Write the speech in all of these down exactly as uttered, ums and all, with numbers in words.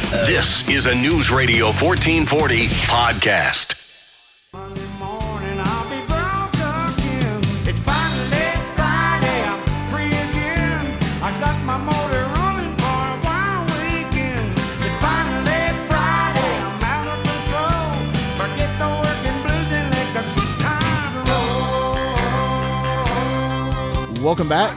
This is a News Radio fourteen forty podcast. Monday morning, I'll be broke again. It's finally Friday, I'm free again. I got my motor running for a wild weekend. It's finally Friday, I'm out of control. Forget the working blues and let the good times roll. Welcome back.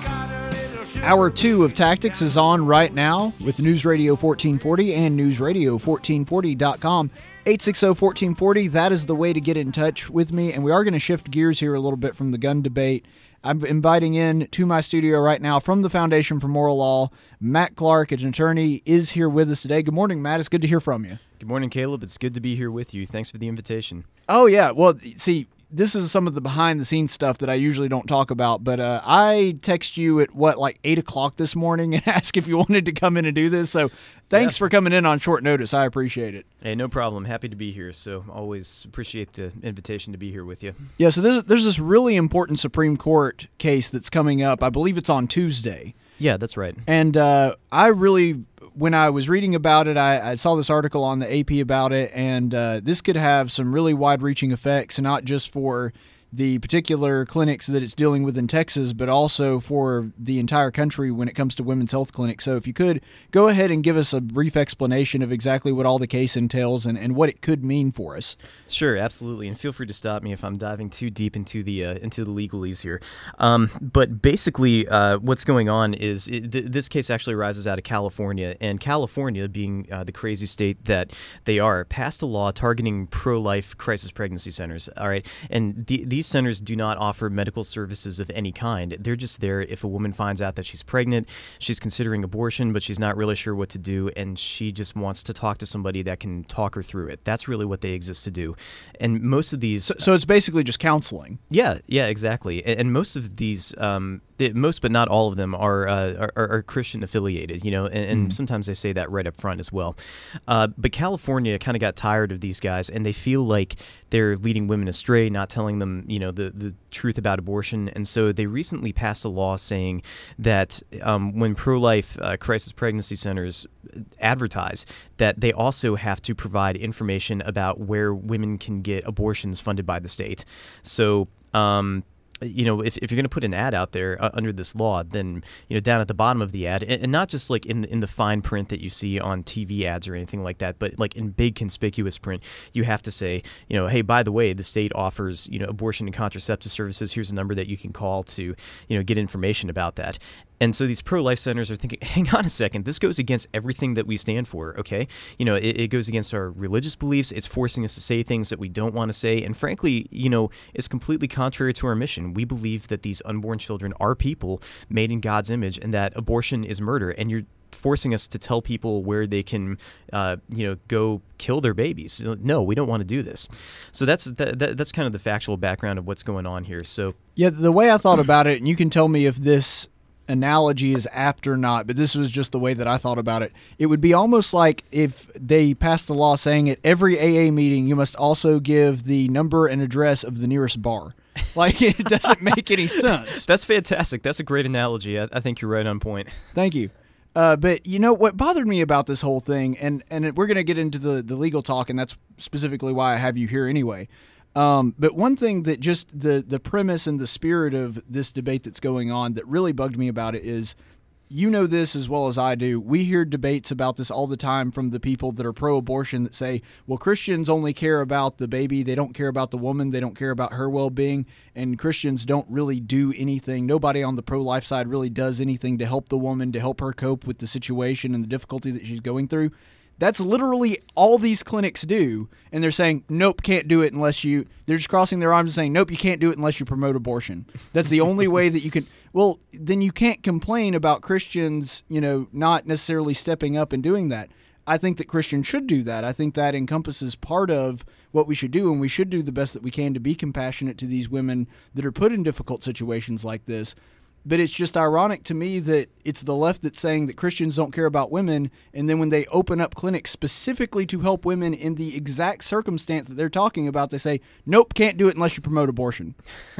Hour two of Tactics is on right now with News Radio fourteen forty and news radio fourteen forty dot com. eight six zero, one four four zero, that is the way to get in touch with me, and we are going to shift gears here a little bit from the gun debate. I'm inviting in to my studio right now from the Foundation for Moral Law, Matt Clark, an attorney, is here with us today. Good morning, Matt. It's good to hear from you. Good morning, Caleb. It's good to be here with you. Thanks for the invitation. Oh, yeah. Well, see, this is some of the behind-the-scenes stuff that I usually don't talk about, but uh, I text you at, what, like eight o'clock this morning and ask if you wanted to come in and do this, so thanks yeah. for coming in on short notice. I appreciate it. Hey, no problem. Happy to be here, so always appreciate the invitation to be here with you. Yeah, so there's, there's this really important Supreme Court case that's coming up. I believe it's on Tuesday. Yeah, that's right. And uh, I really... When I was reading about it, I, I saw this article on the A P about it, and uh, this could have some really wide-reaching effects, not just for the particular clinics that it's dealing with in Texas, but also for the entire country when it comes to women's health clinics. So if you could, go ahead and give us a brief explanation of exactly what all the case entails and, and what it could mean for us. Sure, absolutely, and feel free to stop me if I'm diving too deep into the uh, into the legalese here. Um, but basically, uh, what's going on is it, th- this case actually arises out of California, and California, being uh, the crazy state that they are, passed a law targeting pro-life crisis pregnancy centers. All right, and the, these centers do not offer medical services of any kind. They're just there if a woman finds out that she's pregnant, she's considering abortion, but she's not really sure what to do, and she just wants to talk to somebody that can talk her through it. That's really what they exist to do. And most of these... So, so it's basically just counseling. Yeah, yeah, exactly. And, and most of these... Um, It, most but not all of them are uh, are, are Christian affiliated, you know, and, and mm. sometimes they say that right up front as well. Uh, but California kind of got tired of these guys, and they feel like they're leading women astray, not telling them, you know, the, the truth about abortion. And so they recently passed a law saying that um, when pro-life uh, crisis pregnancy centers advertise, that they also have to provide information about where women can get abortions funded by the state. So, um, you know, if, if you're going to put an ad out there uh, under this law, then, you know, down at the bottom of the ad, and, and not just like in the, in the fine print that you see on T V ads or anything like that, but like in big conspicuous print, you have to say, you know, hey, by the way, the state offers, you know, abortion and contraceptive services. Here's a number that you can call to, you know, get information about that. And so these pro-life centers are thinking, hang on a second, this goes against everything that we stand for, okay? You know, it, it goes against our religious beliefs. It's forcing us to say things that we don't want to say. And frankly, you know, it's completely contrary to our mission. We believe that these unborn children are people made in God's image and that abortion is murder. And you're forcing us to tell people where they can, uh, you know, go kill their babies. No, we don't want to do this. So that's that, that, that's kind of the factual background of what's going on here. So yeah, the way I thought about it, and you can tell me if this analogy is apt or not, but this was just the way that I thought about it. It would be almost like if they passed a law saying at every A A meeting you must also give the number and address of the nearest bar. Like, it doesn't make any sense. That's fantastic. That's a great analogy. I, I think you're right on point. Thank you. Uh, but, you know, what bothered me about this whole thing, and, and we're going to get into the, the legal talk, and that's specifically why I have you here anyway. Um, but one thing that just the, the premise and the spirit of this debate that's going on that really bugged me about it is, you know this as well as I do, we hear debates about this all the time from the people that are pro-abortion that say, well, Christians only care about the baby, they don't care about the woman, they don't care about her well-being, and Christians don't really do anything. Nobody on the pro-life side really does anything to help the woman, to help her cope with the situation and the difficulty that she's going through. That's literally all these clinics do, and they're saying, nope, can't do it unless you... They're just crossing their arms and saying, nope, you can't do it unless you promote abortion. That's the only way that you can... Well, then you can't complain about Christians, you know, not necessarily stepping up and doing that. I think that Christians should do that. I think that encompasses part of what we should do, and we should do the best that we can to be compassionate to these women that are put in difficult situations like this. But it's just ironic to me that it's the left that's saying that Christians don't care about women, and then when they open up clinics specifically to help women in the exact circumstance that they're talking about, they say, nope, can't do it unless you promote abortion.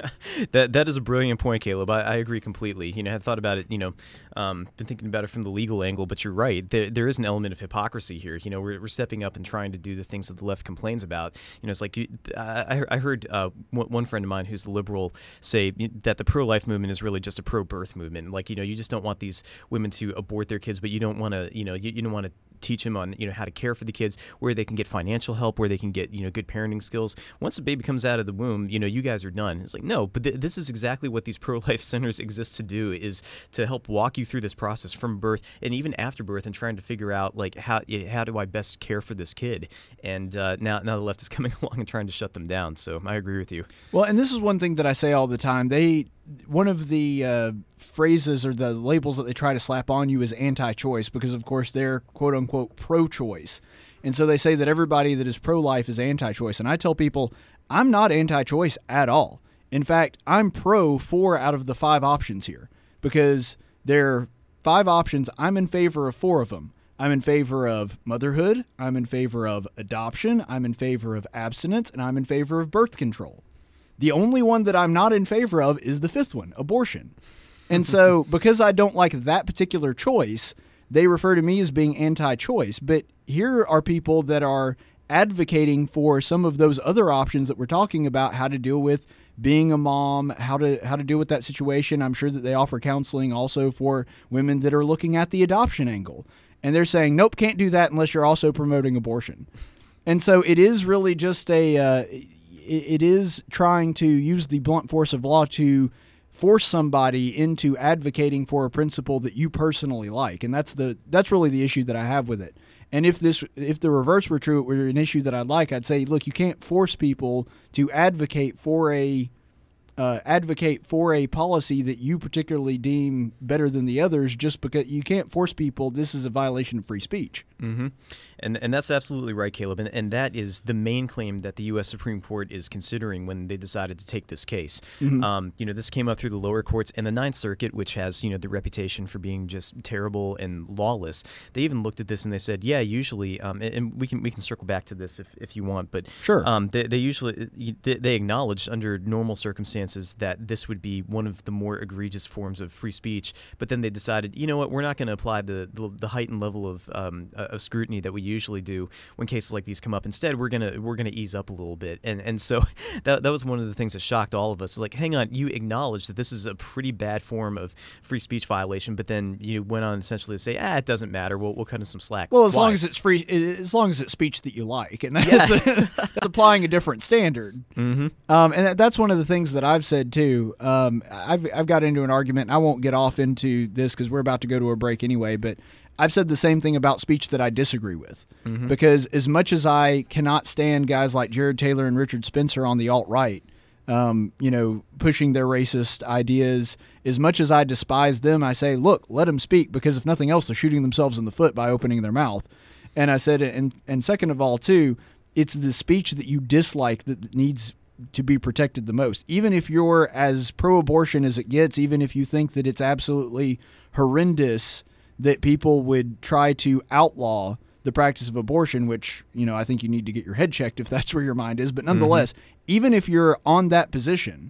that that is a brilliant point, Caleb. I, I agree completely. You know, I had thought about it, you know, um, been thinking about it from the legal angle, but you're right. There, there is an element of hypocrisy here. You know, we're, we're stepping up and trying to do the things that the left complains about. You know, it's like, you, I, I heard uh, one friend of mine who's the liberal say that the pro-life movement is really just a pro-birth movement. Like, you know, you just don't want these women to abort their kids, but you don't want to, you know, you, you don't want to teach them on, you know, how to care for the kids, where they can get financial help, where they can get, you know, good parenting skills. Once the baby comes out of the womb, you know, you guys are done. It's like, no, but th- this is exactly what these pro-life centers exist to do, is to help walk you through this process from birth and even after birth, and trying to figure out, like, how how do I best care for this kid? And uh, now, now the left is coming along and trying to shut them down. So I agree with you. Well, and this is one thing that I say all the time. They One of the uh, phrases or the labels that they try to slap on you is anti-choice, because, of course, they're quote-unquote pro-choice. And so they say that everybody that is pro-life is anti-choice. And I tell people, I'm not anti-choice at all. In fact, I'm pro four out of the five options here, because there are five options. I'm in favor of four of them. I'm in favor of motherhood, I'm in favor of adoption, I'm in favor of abstinence, and I'm in favor of birth control. The only one that I'm not in favor of is the fifth one, abortion. And so because I don't like that particular choice, they refer to me as being anti-choice. But here are people that are advocating for some of those other options that we're talking about, how to deal with being a mom, how to how to deal with that situation. I'm sure that they offer counseling also for women that are looking at the adoption angle. And they're saying, nope, can't do that unless you're also promoting abortion. And so it is really just a... Uh, it is trying to use the blunt force of law to force somebody into advocating for a principle that you personally like. And that's the that's really the issue that I have with it. And if this if the reverse were true, it were an issue that I'd like, I'd say, look, you can't force people to advocate for a uh, advocate for a policy that you particularly deem better than the others, just because you can't force people. This is a violation of free speech. Mm-hmm. And and that's absolutely right, Caleb. And, and that is the main claim that the U S Supreme Court is considering when they decided to take this case. Mm-hmm. Um, you know, this came up through the lower courts and the Ninth Circuit, which has, you know, the reputation for being just terrible and lawless. They even looked at this and they said, yeah, usually, um, and, and we can we can circle back to this if, if you want, but sure. Um, they, they usually they, they acknowledged under normal circumstances that this would be one of the more egregious forms of free speech. But then they decided, you know what, we're not going to apply the, the the heightened level of um, of scrutiny that we usually do when cases like these come up. Instead, we're gonna we're gonna ease up a little bit, and and so that that was one of the things that shocked all of us. Like, hang on, you acknowledge that this is a pretty bad form of free speech violation, but then you went on essentially to say, ah, it doesn't matter. We'll we'll cut him some slack. Well, as Why? long as it's free, as long as it's speech that you like, and that's, yeah. that's applying a different standard. Mm-hmm. Um, and that's one of the things that I've said too. Um, I've I've got into an argument. And I won't get off into this because we're about to go to a break anyway, but I've said the same thing about speech that I disagree with. Mm-hmm. Because as much as I cannot stand guys like Jared Taylor and Richard Spencer on the alt-right, um, you know, pushing their racist ideas, as much as I despise them, I say, look, let them speak, because if nothing else, they're shooting themselves in the foot by opening their mouth. And I said, and, and second of all, too, it's the speech that you dislike that needs to be protected the most. Even if you're as pro-abortion as it gets, even if you think that it's absolutely horrendous that people would try to outlaw the practice of abortion, which, you know, I think you need to get your head checked if that's where your mind is. But nonetheless, mm-hmm. even if you're on that position,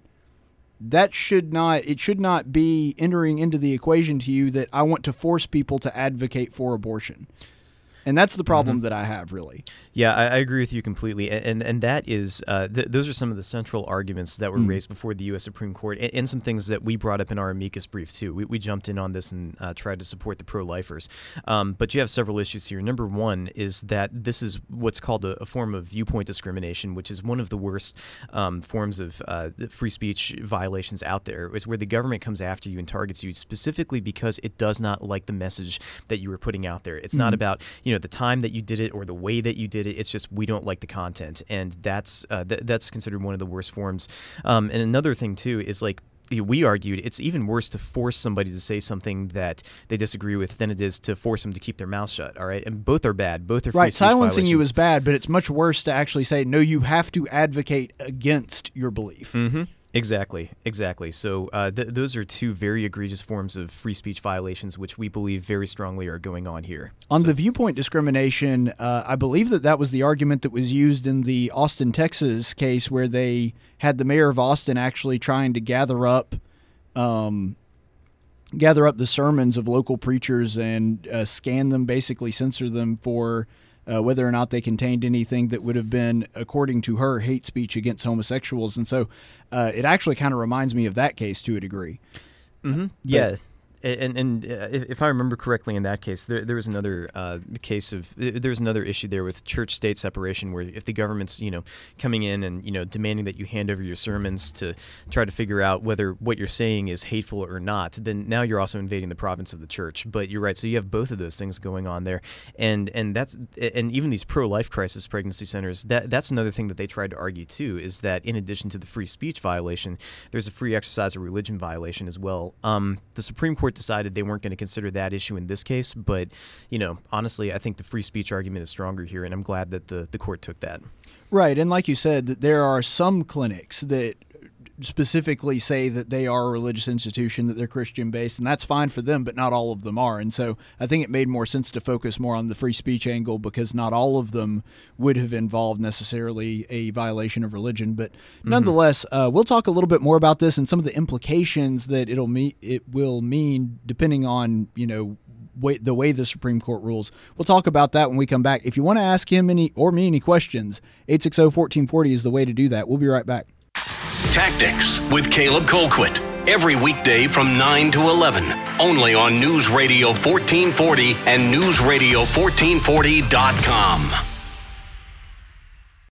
that should not, it should not be entering into the equation to you that I want to force people to advocate for abortion. And that's the problem mm-hmm. that I have, really. Yeah, I, I agree with you completely. And and, and that is, uh, th- those are some of the central arguments that were mm. raised before the U S Supreme Court, and, and some things that we brought up in our amicus brief, too. We, we jumped in on this and uh, tried to support the pro-lifers. Um, but you have several issues here. Number one is that this is what's called a, a form of viewpoint discrimination, which is one of the worst um, forms of uh, free speech violations out there, is where the government comes after you and targets you specifically because it does not like the message that you were putting out there. It's mm. not about, you know, the time that you did it or the way that you did it. It's just we don't like the content, and that's uh, th- that's considered one of the worst forms. Um, and another thing too is, like, we argued, it's even worse to force somebody to say something that they disagree with than it is to force them to keep their mouth shut. All right, and both are bad. Both are free right. speech Silencing you violations. is bad, but it's much worse to actually say no. You have to advocate against your belief. Mm-hmm. Exactly, exactly. So uh, th- those are two very egregious forms of free speech violations, which we believe very strongly are going on here. On so. the viewpoint discrimination, uh, I believe that that was the argument that was used in the Austin, Texas case, where they had the mayor of Austin actually trying to gather up, um, gather up the sermons of local preachers and uh, scan them, basically censor them for Uh, whether or not they contained anything that would have been, according to her, hate speech against homosexuals. And so uh, it actually kind of reminds me of that case to a degree. Mm-hmm. Yeah. And and uh, if I remember correctly, in that case, there there was another uh, case of there was another issue there with church-state separation, where if the government's you know coming in and you know demanding that you hand over your sermons to try to figure out whether what you're saying is hateful or not, then now you're also invading the province of the church. But you're right, so you have both of those things going on there, and and that's and even these pro-life crisis pregnancy centers. That that's another thing that they tried to argue too, is that in addition to the free speech violation, there's a free exercise of religion violation as well. Um, the Supreme Court decided they weren't going to consider that issue in this case, but you know, honestly, I think the free speech argument is stronger here, and I'm glad that the, the court took that. Right, and like you said, that there are some clinics that specifically say that they are a religious institution, that they're Christian-based, and that's fine for them, but not all of them are. And so I think it made more sense to focus more on the free speech angle, because not all of them would have involved necessarily a violation of religion. But nonetheless, uh, we'll talk a little bit more about this and some of the implications that it'll me- it will mean depending on, you know, way, the way the Supreme Court rules. We'll talk about that when we come back. If you want to ask him any or me any questions, eight six zero, one four four zero is the way to do that. We'll be right back. Tactics with Caleb Colquitt. Every weekday from nine to eleven. Only on News Radio fourteen forty and News Radio fourteen forty dot com.